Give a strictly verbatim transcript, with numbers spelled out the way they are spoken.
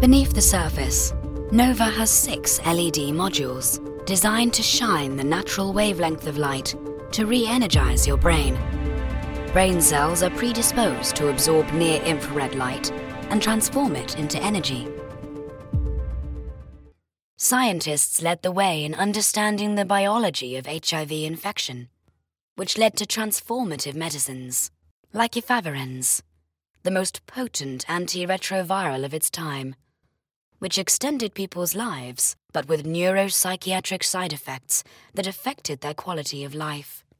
Beneath the surface, Nova has six L E D modules designed to shine the natural wavelength of light to re-energize your brain. Brain cells are predisposed to absorb near-infrared light and transform it into energy. Scientists led the way in understanding the biology of H I V infection, which led to transformative medicines like efavirenz, the most potent antiretroviral of its time, which extended people's lives but with neuropsychiatric side effects that affected their quality of life.